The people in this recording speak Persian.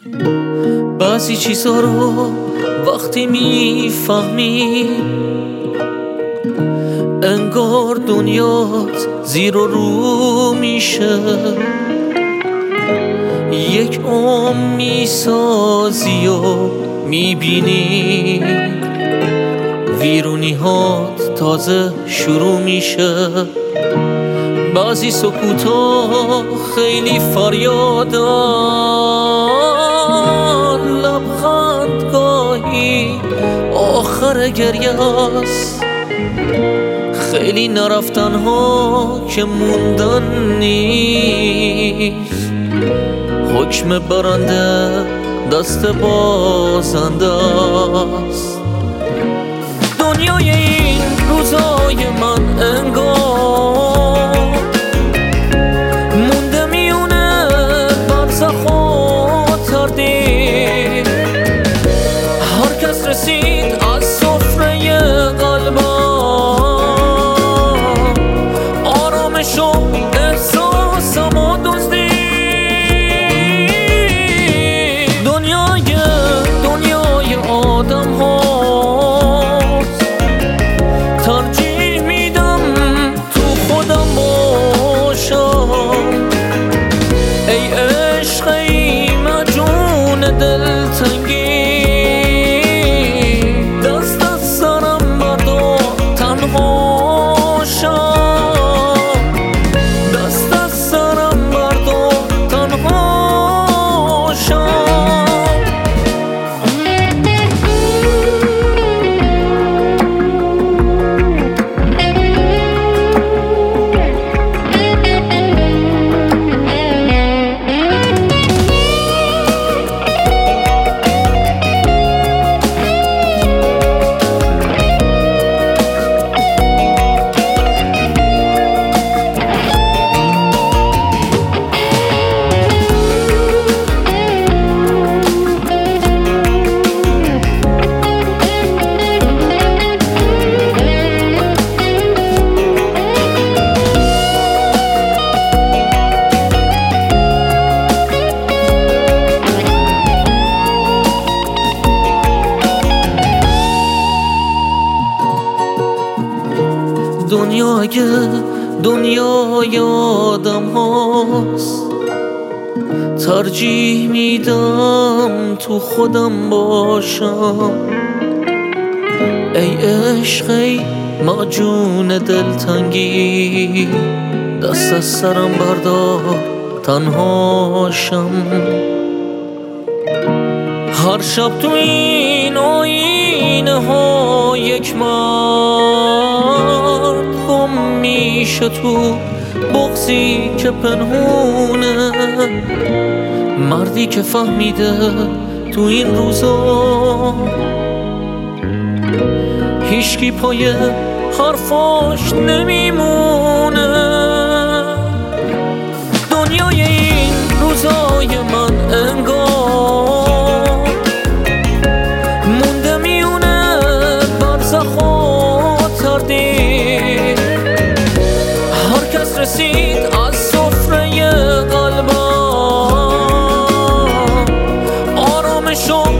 بعضی چیزا رو وقتی میفهمی انگار دنیات زیر و رو میشه. یک میسازی و میبینی ویرونی‌هات تازه شروع میشه. بعضی سکوتا خیلی فریادن، لبخند گاهی آخر گریه‌ست. خیلی نرفتن ها که موندن نیست، حکم برنده دست بازنده است. دنیای این روزای من انگار مونده میونه برزخ و تردید. هر کس رسید از سفره قلبم، آرامش و احساسم و دزدید. دنیای آدم هاست، ترجیح میدم تو خودم باشم. ای عشق ای مجنون دلتنگی، دست از سرم بردار تنها شم. دست از سرم بردار تنها شم. دنیای آدم هاست، ترجیح میدم تو خودم باشم. ای عشق ای مجنون دلتنگی، دست از سرم بردار تنها شم. هر شب تو این آینه ها یک مرد گم میشه تو بغضی که پنهونه. مردی که فهمیده تو این روزا هیچکی پای حرفاش نمیمونه. دنیای این روزای من انگار مونده میونه برزخ و تردید. هر کس رسید از سفره قلبم، آرامش و